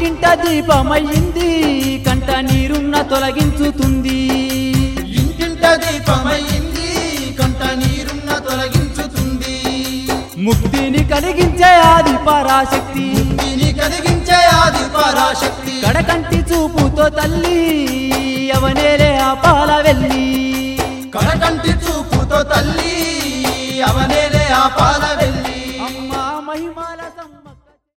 ఇంటింట దీపమయ్యింది కంట నీరున్న తొలగించుతుంది ఇంటింట దీపమయ్యింది కంట నీరున్న తొలగించుతుంది ముక్తిని కలిగించే ఆది పరాశక్తి ముక్తిని కలిగించే ఆది పరాశక్తి కడకంటి చూపుతో తల్లి అవనేలే ఆ పాల వెళ్ళి